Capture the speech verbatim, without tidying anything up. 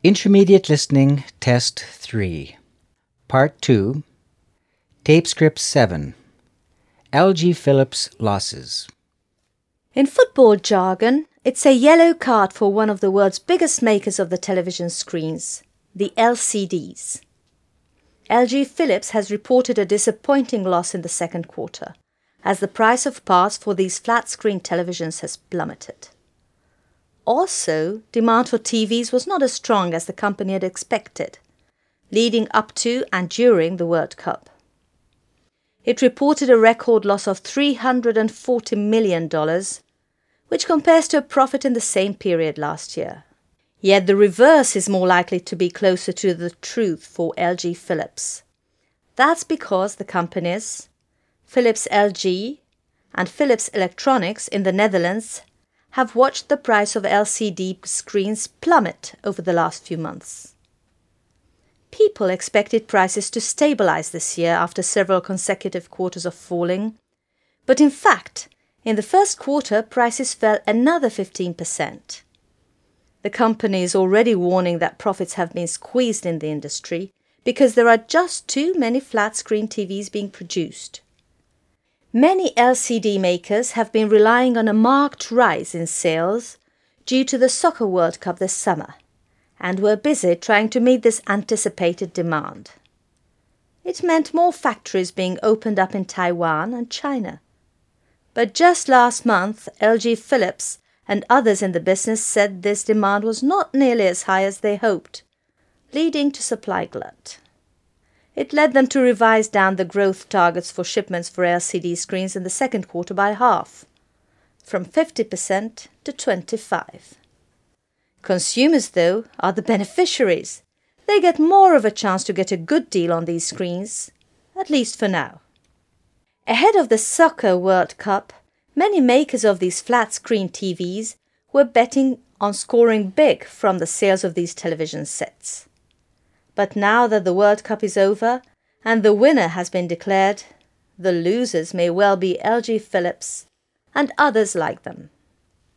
Intermediate Listening Test three, Part two, Tape Script seven, L G Philips Losses. In football jargon, it's a yellow card for one of the world's biggest makers of the television screens, the L C Ds. L G Philips has reported a disappointing loss in the second quarter, as the price of parts for these flat-screen televisions has plummeted. Also, demand for T Vs was not as strong as the company had expected, leading up to and during the World Cup. It reported a record loss of three hundred forty million dollars, which compares to a profit in the same period last year. Yet the reverse is more likely to be closer to the truth for L G Philips. That's because the companies, Philips L G and Philips Electronics in the Netherlands, have watched the price of L C D screens plummet over the last few months. People expected prices to stabilize this year after several consecutive quarters of falling, but in fact, in the first quarter, prices fell another fifteen percent. The company is already warning that profits have been squeezed in the industry because there are just too many flat-screen T Vs being produced. Many L C D makers have been relying on a marked rise in sales due to the Soccer World Cup this summer, and were busy trying to meet this anticipated demand. It meant more factories being opened up in Taiwan and China. But just last month, L G Philips and others in the business said this demand was not nearly as high as they hoped, leading to supply glut. It led them to revise down the growth targets for shipments for L C D screens in the second quarter by half, from fifty percent to twenty-five percent. Consumers, though, are the beneficiaries. They get more of a chance to get a good deal on these screens, at least for now. Ahead of the Soccer World Cup, many makers of these flat-screen T Vs were betting on scoring big from the sales of these television sets. But now that the World Cup is over and the winner has been declared, the losers may well be L G Philips and others like them.